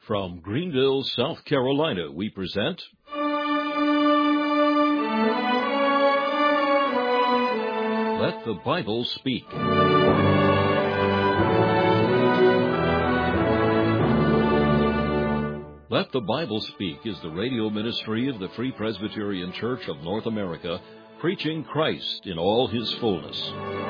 From Greenville, South Carolina, we present Let the Bible Speak. Let the Bible Speak is the radio ministry of the Free Presbyterian Church of North America, preaching Christ in all His fullness.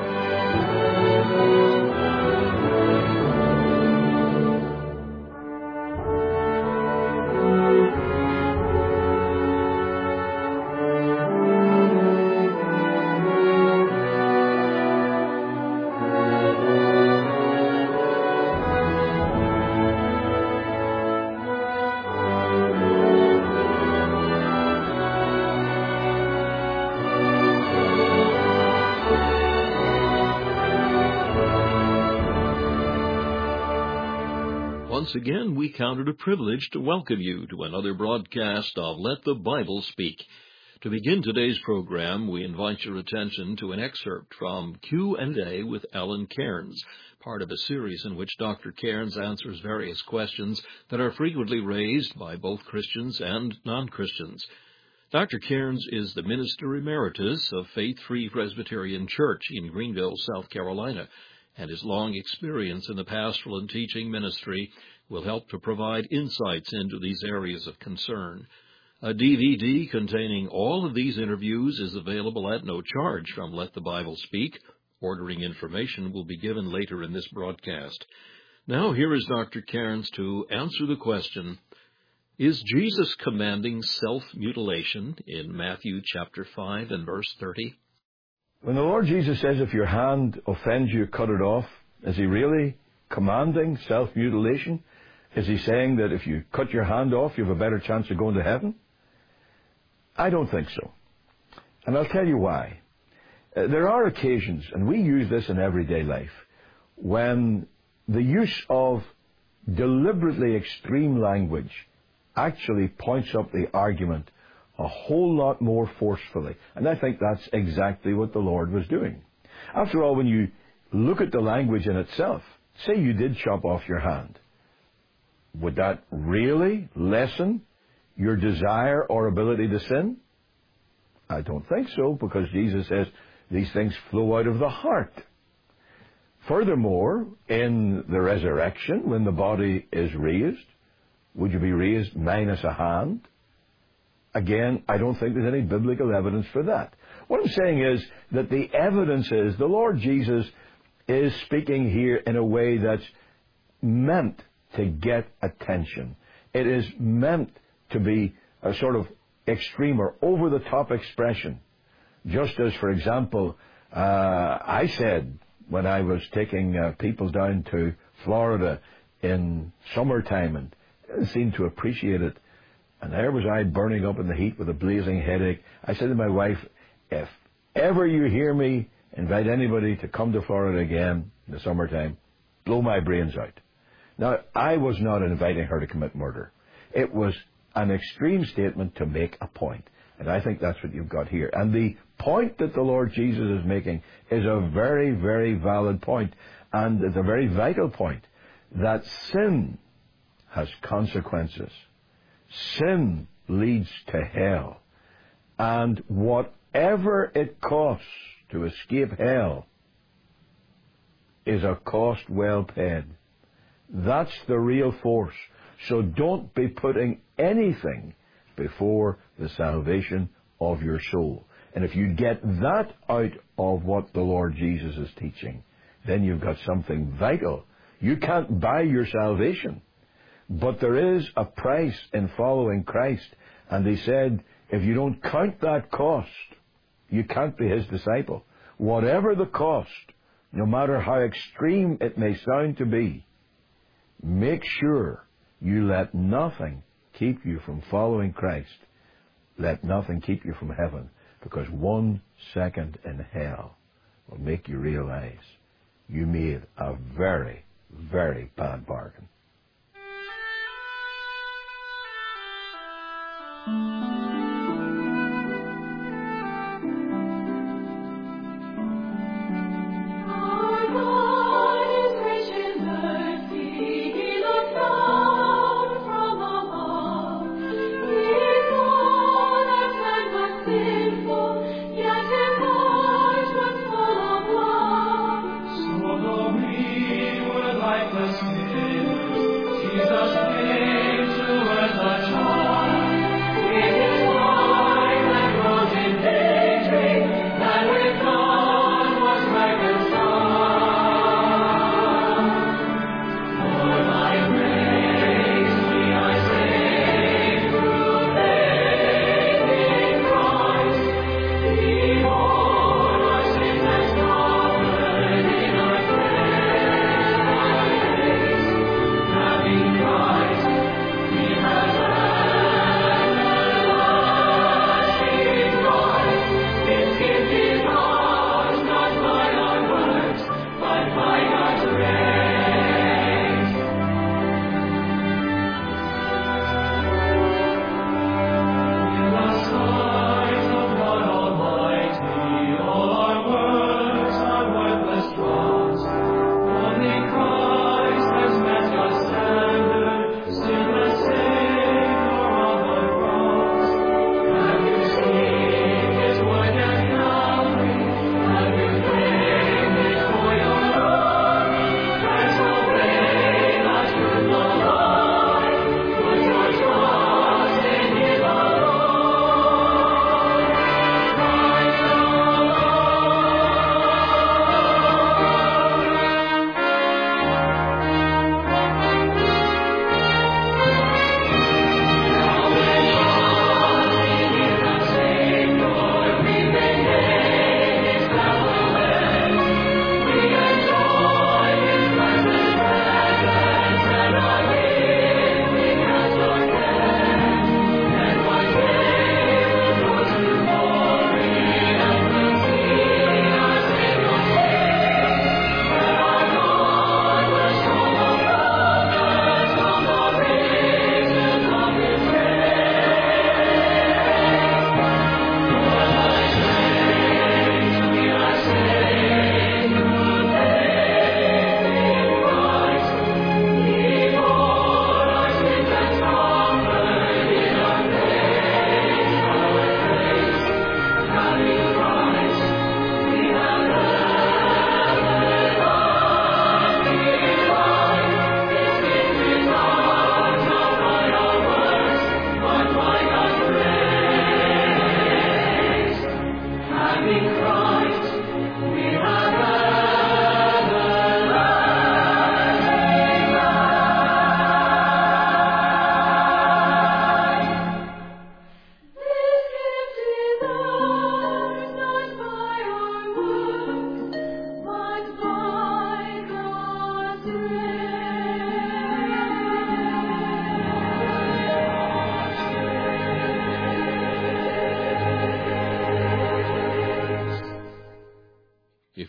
Once again, we count it a privilege to welcome you to another broadcast of Let the Bible Speak. To begin today's program, we invite your attention to an excerpt from Q&A with Ellen Cairns, part of a series in which Dr. Cairns answers various questions that are frequently raised by both Christians and non-Christians. Dr. Cairns is the Minister Emeritus of Faith Free Presbyterian Church in Greenville, South Carolina, and his long experience in the pastoral and teaching ministry will help to provide insights into these areas of concern. A DVD containing all of these interviews is available at no charge from Let the Bible Speak. Ordering information will be given later in this broadcast. Now here is Dr. Cairns to answer the question, is Jesus commanding self-mutilation in Matthew chapter 5 and verse 30? When the Lord Jesus says, if your hand offends you, cut it off, is He really commanding self-mutilation? Is He saying that if you cut your hand off, you have a better chance of going to heaven? I don't think so. And I'll tell you why. There are occasions, and we use this in everyday life, when the use of deliberately extreme language actually points up the argument a whole lot more forcefully. And I think that's exactly what the Lord was doing. After all, when you look at the language in itself, say you did chop off your hand, would that really lessen your desire or ability to sin? I don't think so, because Jesus says these things flow out of the heart. Furthermore, in the resurrection, when the body is raised, would you be raised minus a hand? Again, I don't think there's any biblical evidence for that. What I'm saying is that the evidence is the Lord Jesus is speaking here in a way that's meant to get attention. It is meant to be a sort of extreme or over-the-top expression. Just as, for example, I said when I was taking people down to Florida in summertime and didn't seem to appreciate it, and there was I burning up in the heat with a blazing headache. I said to my wife, if ever you hear me invite anybody to come to Florida again in the summertime, blow my brains out. Now, I was not inviting her to commit murder. It was an extreme statement to make a point. And I think that's what you've got here. And the point that the Lord Jesus is making is a very, very valid point. And it's a very vital point, that sin has consequences. Sin leads to hell. And whatever it costs to escape hell is a cost well paid. That's the real force. So don't be putting anything before the salvation of your soul. And if you get that out of what the Lord Jesus is teaching, then you've got something vital. You can't buy your salvation. But there is a price in following Christ. And He said, if you don't count that cost, you can't be His disciple. Whatever the cost, no matter how extreme it may sound to be, make sure you let nothing keep you from following Christ. Let nothing keep you from heaven, because 1 second in hell will make you realize you made a very, very bad bargain. Our God is rich in mercy, He looks down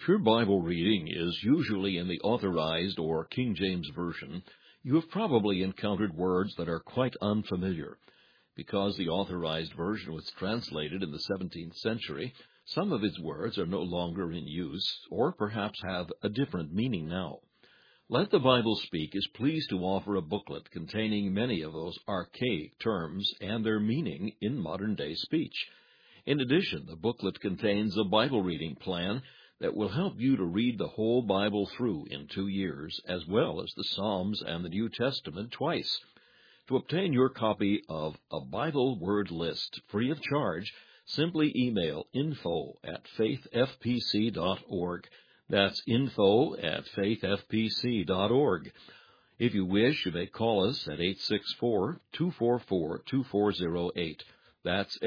If your Bible reading is usually in the Authorized or King James Version, you have probably encountered words that are quite unfamiliar. Because the Authorized Version was translated in the 17th century, some of its words are no longer in use, or perhaps have a different meaning now. Let the Bible Speak is pleased to offer a booklet containing many of those archaic terms and their meaning in modern-day speech. In addition, the booklet contains a Bible reading plan that will help you to read the whole Bible through in 2 years, as well as the Psalms and the New Testament twice. To obtain your copy of a Bible Word List free of charge, simply email info@faithfpc.org. That's info@faithfpc.org. If you wish, you may call us at 864-244-2408. That's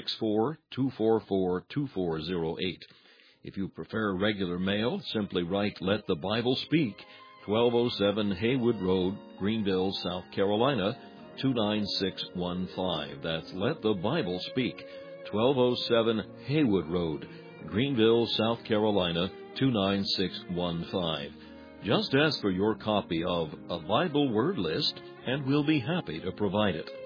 864-244-2408. If you prefer regular mail, simply write Let the Bible Speak, 1207 Haywood Road, Greenville, South Carolina, 29615. That's Let the Bible Speak, 1207 Haywood Road, Greenville, South Carolina, 29615. Just ask for your copy of a Bible Word List, and we'll be happy to provide it.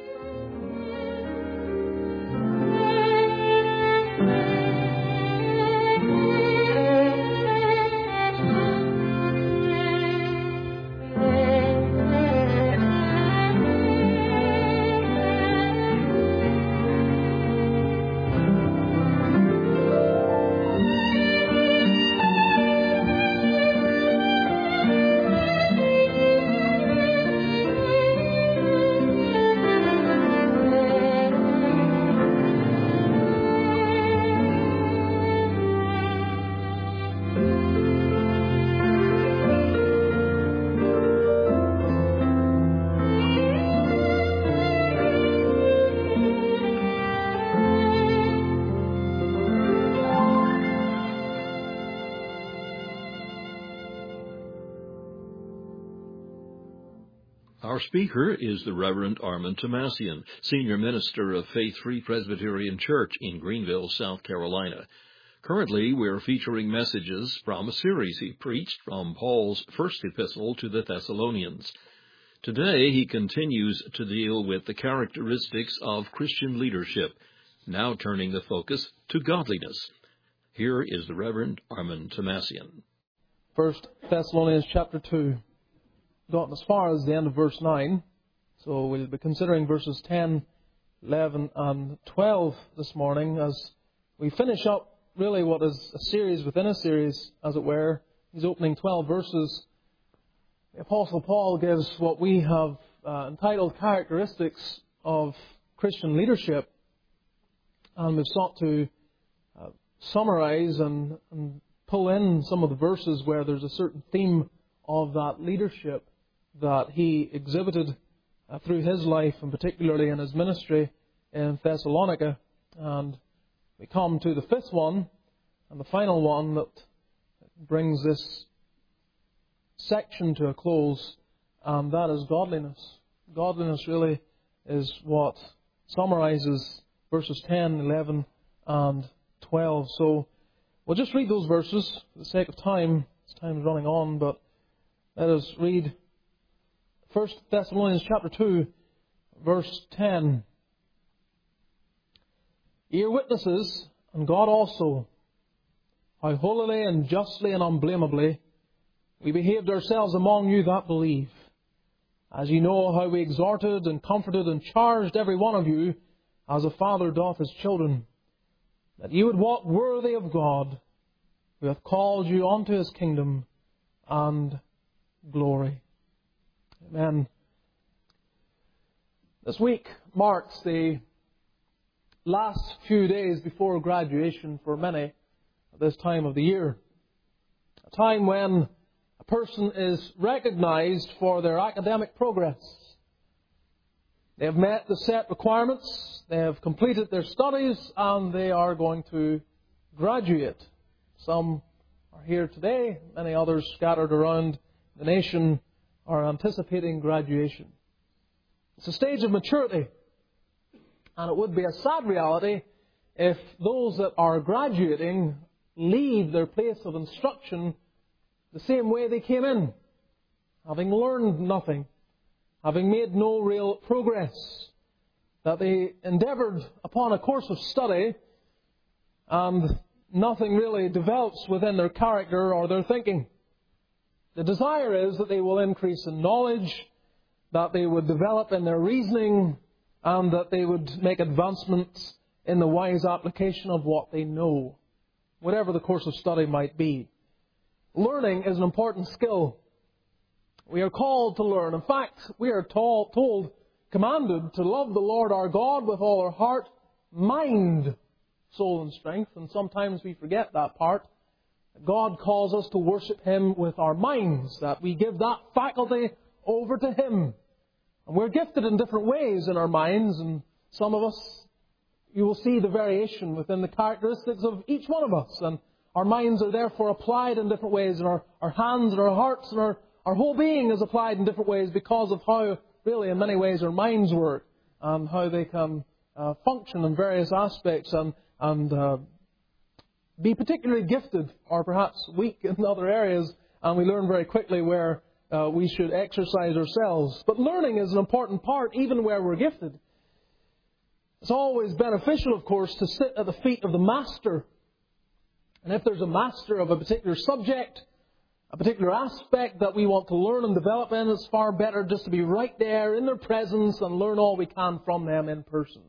Our speaker is the Reverend Armand Tomassian, Senior Minister of Faith Free Presbyterian Church in Greenville, South Carolina. Currently, we're featuring messages from a series he preached from Paul's first epistle to the Thessalonians. Today, he continues to deal with the characteristics of Christian leadership, now turning the focus to godliness. Here is the Reverend Armand Tomassian. 1 Thessalonians chapter 2. Gotten as far as the end of verse 9. So we'll be considering verses 10, 11 and 12 this morning as we finish up really what is a series within a series, as it were. These opening 12 verses, the Apostle Paul gives what we have entitled Characteristics of Christian Leadership. And we've sought to summarize and pull in some of the verses where there's a certain theme of that leadership that he exhibited through his life, and particularly in his ministry in Thessalonica. And we come to the fifth one, and the final one that brings this section to a close, and that is godliness. Godliness really is what summarizes verses 10, 11, and 12. So we'll just read those verses for the sake of time. Time is running on, but let us read 1 Thessalonians chapter 2, verse 10. Ye are witnesses, and God also, how holily and justly and unblameably we behaved ourselves among you that believe, as ye know how we exhorted and comforted and charged every one of you, as a father doth his children, that ye would walk worthy of God, who hath called you unto his kingdom and glory. Amen. This week marks the last few days before graduation for many at this time of the year. A time when a person is recognized for their academic progress. They have met the set requirements, they have completed their studies, and they are going to graduate. Some are here today, many others scattered around the nation are anticipating graduation. It's a stage of maturity, and it would be a sad reality if those that are graduating leave their place of instruction the same way they came in, having learned nothing, having made no real progress, that they endeavoured upon a course of study and nothing really develops within their character or their thinking. The desire is that they will increase in knowledge, that they would develop in their reasoning, and that they would make advancements in the wise application of what they know, whatever the course of study might be. Learning is an important skill. We are called to learn. In fact, we are told, commanded to love the Lord our God with all our heart, mind, soul and strength. And sometimes we forget that part. God calls us to worship Him with our minds, that we give that faculty over to Him. And we're gifted in different ways in our minds, and some of us, you will see the variation within the characteristics of each one of us. And our minds are therefore applied in different ways, and our hands and our hearts and our whole being is applied in different ways because of how, really, in many ways, our minds work and how they can function in various aspects and be particularly gifted or perhaps weak in other areas, and we learn very quickly where we should exercise ourselves. But learning is an important part, even where we're gifted. It's always beneficial, of course, to sit at the feet of the master. And if there's a master of a particular subject, a particular aspect that we want to learn and develop in, it's far better just to be right there in their presence and learn all we can from them in person.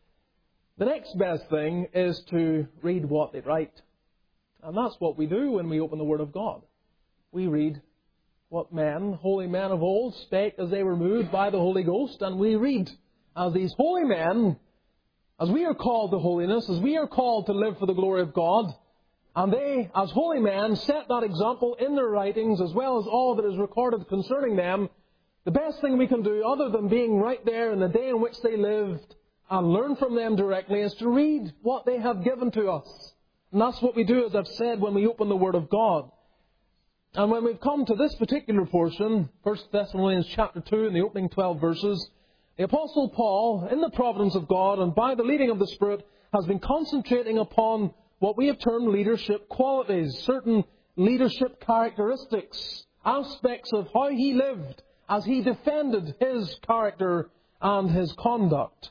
The next best thing is to read what they write. And that's what we do when we open the Word of God. We read what men, holy men of old, spake as they were moved by the Holy Ghost, and we read as these holy men, as we are called to holiness, as we are called to live for the glory of God, and they, as holy men, set that example in their writings as well as all that is recorded concerning them. The best thing we can do, other than being right there in the day in which they lived and learn from them directly, is to read what they have given to us. And that's what we do, as I've said, when we open the Word of God. And when we've come to this particular portion, 1 Thessalonians chapter 2, in the opening 12 verses, the Apostle Paul, in the providence of God and by the leading of the Spirit, has been concentrating upon what we have termed leadership qualities, certain leadership characteristics, aspects of how he lived as he defended his character and his conduct.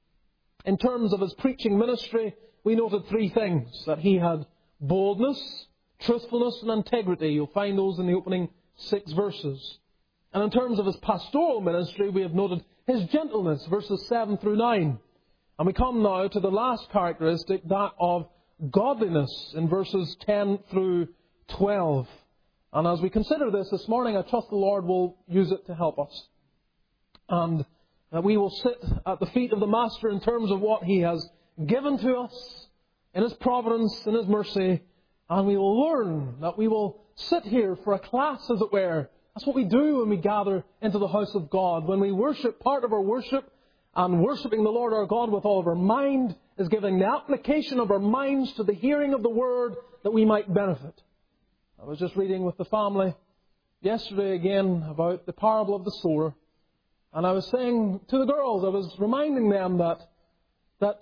In terms of his preaching ministry, we noted three things: that he had boldness, truthfulness and integrity. You'll find those in the opening 6 verses. And in terms of his pastoral ministry, we have noted his gentleness, verses 7 through 9. And we come now to the last characteristic, that of godliness, in verses 10 through 12. And as we consider this morning, I trust the Lord will use it to help us. And that we will sit at the feet of the Master in terms of what He has given to us in His providence, in His mercy. And we will learn, that we will sit here for a class, as it were. That's what we do when we gather into the house of God. When we worship, part of our worship, and worshipping the Lord our God with all of our mind, is giving the application of our minds to the hearing of the Word, that we might benefit. I was just reading with the family yesterday again about the parable of the sower. And I was saying to the girls, I was reminding them that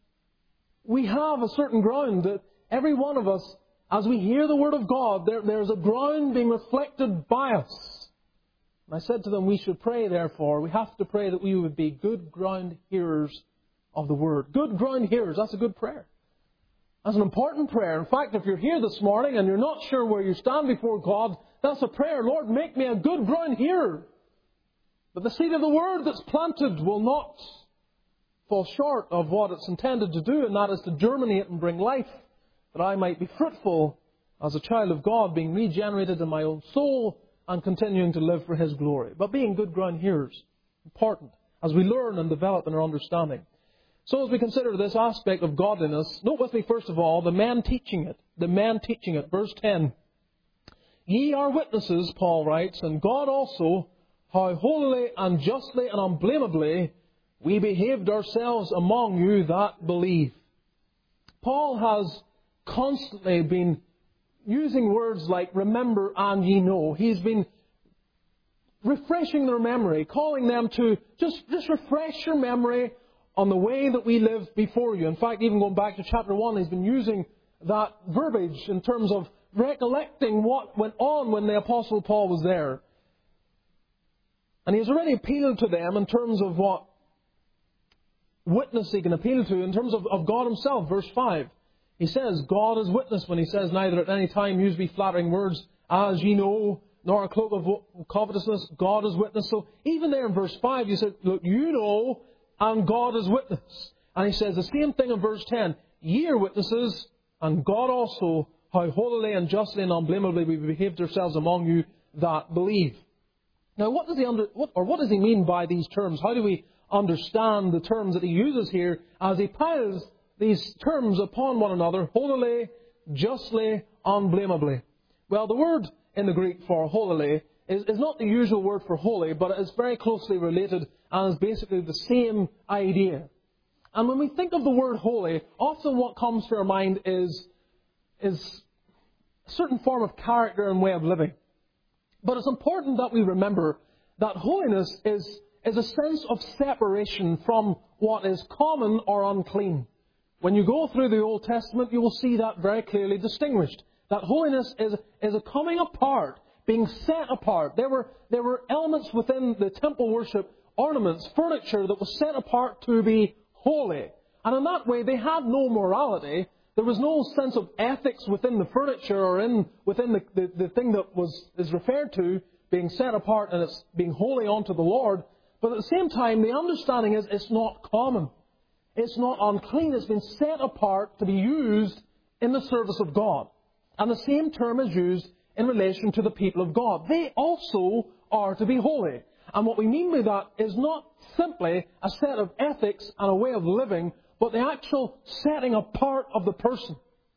we have a certain ground, that every one of us, as we hear the Word of God, there's a ground being reflected by us. And I said to them, we should pray, therefore. We have to pray that we would be good ground hearers of the Word. Good ground hearers, that's a good prayer. That's an important prayer. In fact, if you're here this morning and you're not sure where you stand before God, that's a prayer. Lord, make me a good ground hearer. But the seed of the Word that's planted will not fall short of what it's intended to do, and that is to germinate and bring life, that I might be fruitful as a child of God, being regenerated in my own soul and continuing to live for His glory. But being good ground hearers, important, as we learn and develop in our understanding. So as we consider this aspect of godliness, note with me first of all the man teaching it. The man teaching it. Verse 10. Ye are witnesses, Paul writes, and God also, how holily and justly and unblameably we behaved ourselves among you that believe. Paul has constantly been using words like remember and ye know. He's been refreshing their memory, calling them to just refresh your memory on the way that we lived before you. In fact, even going back to chapter 1, he's been using that verbiage in terms of recollecting what went on when the Apostle Paul was there. And he has already appealed to them in terms of what witness he can appeal to, in terms of God Himself. Verse 5, he says, God is witness when he says, neither at any time use we flattering words, as ye know, nor a cloak of covetousness. God is witness. So even there in verse 5, you said, look, you know, and God is witness. And he says the same thing in verse 10, ye are witnesses, and God also, how holily and justly and unblameably we behaved ourselves among you that believe. Now, what does he mean by these terms? How do we understand the terms that he uses here as he piles these terms upon one another? Holily, justly, unblameably. Well, the word in the Greek for holily is not the usual word for holy, but it is very closely related and is basically the same idea. And when we think of the word holy, often what comes to our mind is a certain form of character and way of living. But it's important that we remember that holiness is a sense of separation from what is common or unclean. When you go through the Old Testament, you will see that very clearly distinguished. That holiness is a coming apart, being set apart. There were elements within the temple worship, ornaments, furniture that was set apart to be holy. And in that way, they had no morality. There was no sense of ethics within the furniture or within the thing that is referred to being set apart and it's being holy unto the Lord. But at the same time, the understanding is it's not common. It's not unclean. It's been set apart to be used in the service of God. And the same term is used in relation to the people of God. They also are to be holy. And what we mean by that is not simply a set of ethics and a way of living, but the actual setting apart of the person.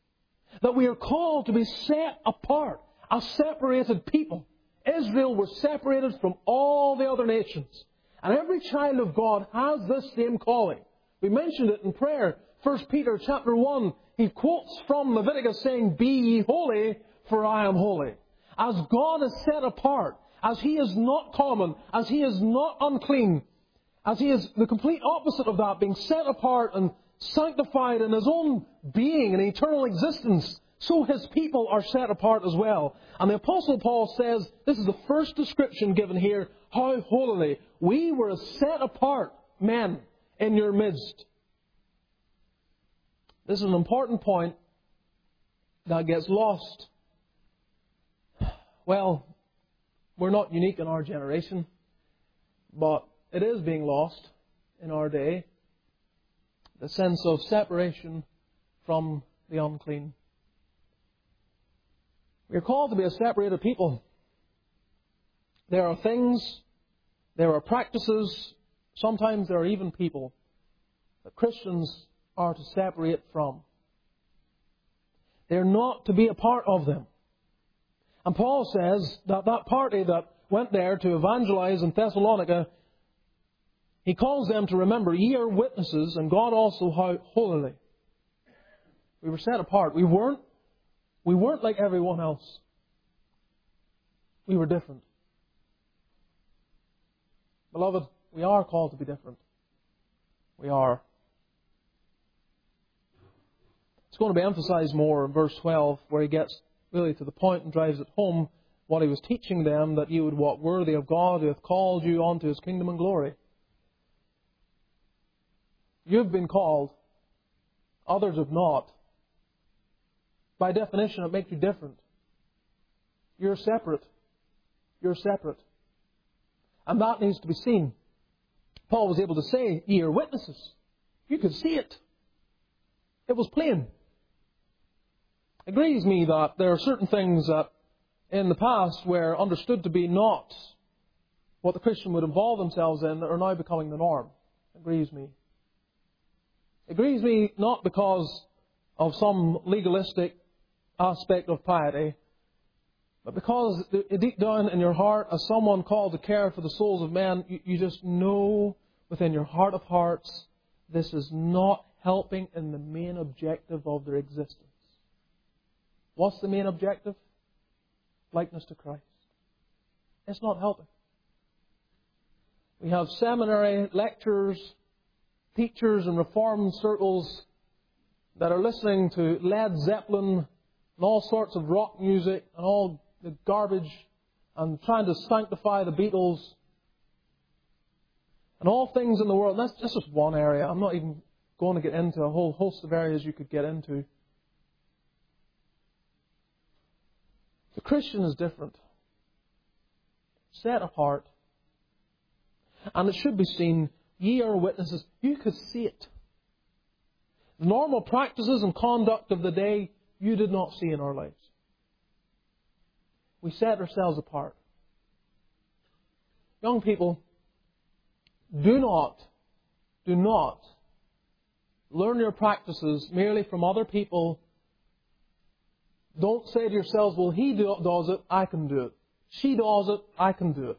That we are called to be set apart, a separated people. Israel was separated from all the other nations. And every child of God has this same calling. We mentioned it in prayer. 1 Peter chapter 1, he quotes from Leviticus saying, be ye holy, for I am holy. As God is set apart, as He is not common, as He is not unclean, as He is the complete opposite of that, being set apart and sanctified in His own being and eternal existence, so His people are set apart as well. And the Apostle Paul says, this is the first description given here, how holily. We were set apart men in your midst. This is an important point that gets lost. Well, we're not unique in our generation, but it is being lost in our day. The sense of separation from the unclean. We are called to be a separated people. There are things, there are practices, sometimes there are even people that Christians are to separate from. They're not to be a part of them. And Paul says that party that went there to evangelize in Thessalonica, he calls them to remember, ye are witnesses, and God also how holily. We were set apart. We weren't like everyone else. We were different. Beloved, we are called to be different. We are. It's going to be emphasized more in verse 12, where he gets really to the point and drives it home what he was teaching them, that you would walk worthy of God who hath called you unto His kingdom and glory. You've been called. Others have not. By definition, it makes you different. You're separate. You're separate. And that needs to be seen. Paul was able to say, ye are witnesses. You could see it. It was plain. It grieves me that there are certain things that in the past were understood to be not what the Christian would involve themselves in that are now becoming the norm. It grieves me. It grieves me not because of some legalistic aspect of piety, but because deep down in your heart, as someone called to care for the souls of men, you just know within your heart of hearts, this is not helping in the main objective of their existence. What's the main objective? Likeness to Christ. It's not helping. We have seminary lecturers, teachers in reformed circles that are listening to Led Zeppelin and all sorts of rock music and all the garbage and trying to sanctify the Beatles and all things in the world. That's just one area. I'm not even going to get into a whole host of areas you could get into. The Christian is different. Set apart. And it should be seen. Ye are witnesses. You could see it. The normal practices and conduct of the day, you did not see in our lives. We set ourselves apart. Young people, do not learn your practices merely from other people. Don't say to yourselves, well, he does it, I can do it. She does it, I can do it.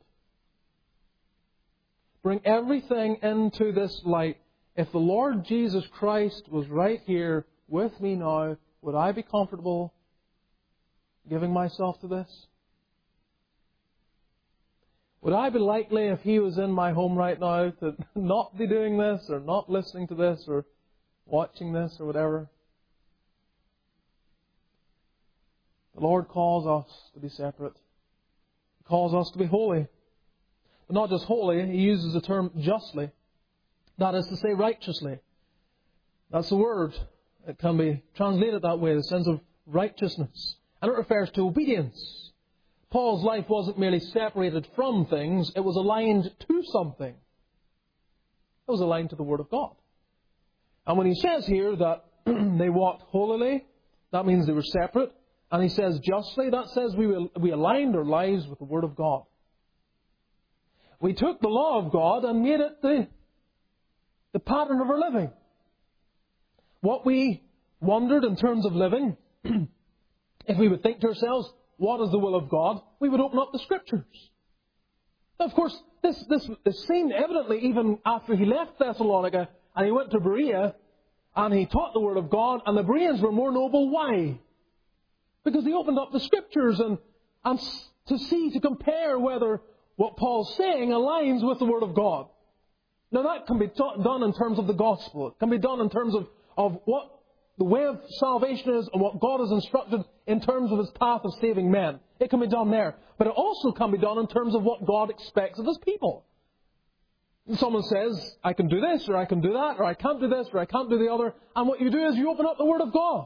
Bring everything into this light. If the Lord Jesus Christ was right here with me now, would I be comfortable giving myself to this? Would I be likely, if He was in my home right now, to not be doing this, or not listening to this, or watching this, or whatever? The Lord calls us to be separate. He calls us to be holy. But not just holy, He uses the term justly. That is to say, righteously. That's the word. It can be translated that way, the sense of righteousness. And it refers to obedience. Paul's life wasn't merely separated from things, it was aligned to something. It was aligned to the Word of God. And when he says here that they walked holily, that means they were separate. And he says justly, that says we aligned our lives with the Word of God. We took the law of God and made it the pattern of our living. What we wondered in terms of living, if we would think to ourselves, what is the will of God? We would open up the Scriptures. Now, of course, this is seen evidently even after he left Thessalonica and he went to Berea and he taught the Word of God, and the Bereans were more noble. Why? Because he opened up the Scriptures and to compare whether what Paul's saying aligns with the Word of God. Now that can be done in terms of the gospel. It can be done in terms of what the way of salvation is and what God has instructed in terms of His path of saving men. It can be done there. But it also can be done in terms of what God expects of His people. Someone says, I can do this, or I can do that, or I can't do this, or I can't do the other. And what you do is you open up the Word of God.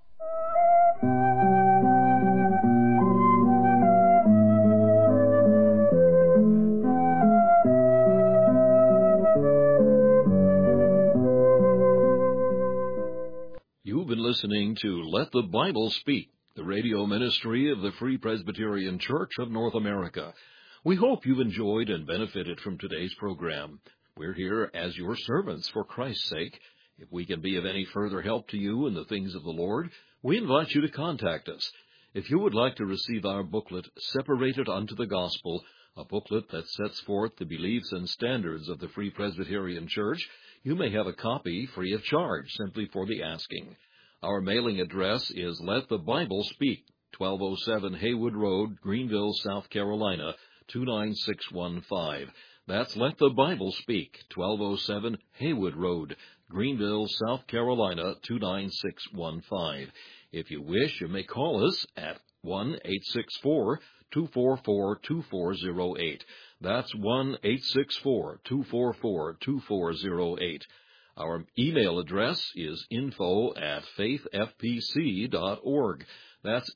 You've been listening to Let the Bible Speak, the radio ministry of the Free Presbyterian Church of North America. We hope you've enjoyed and benefited from today's program. We're here as your servants for Christ's sake. If we can be of any further help to you in the things of the Lord, we invite you to contact us. If you would like to receive our booklet, Separated Unto the Gospel, a booklet that sets forth the beliefs and standards of the Free Presbyterian Church, you may have a copy free of charge, simply for the asking. Our mailing address is Let the Bible Speak, 1207 Haywood Road, Greenville, South Carolina, 29615. That's Let the Bible Speak, 1207 Haywood Road, Greenville, South Carolina, 29615. If you wish, you may call us at 1-864-244-2408. That's 1-864-244-2408. Our email address is info@faithfpc.org. That's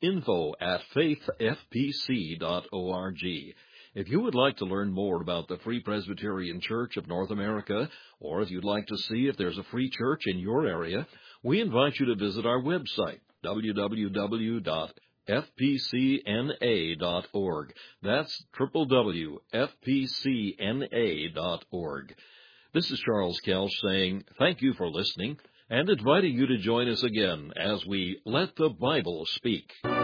info@faithfpc.org. If you would like to learn more about the Free Presbyterian Church of North America, or if you'd like to see if there's a free church in your area, we invite you to visit our website, www.fpcna.org. That's www.fpcna.org. This is Charles Kelch saying thank you for listening and inviting you to join us again as we Let the Bible Speak.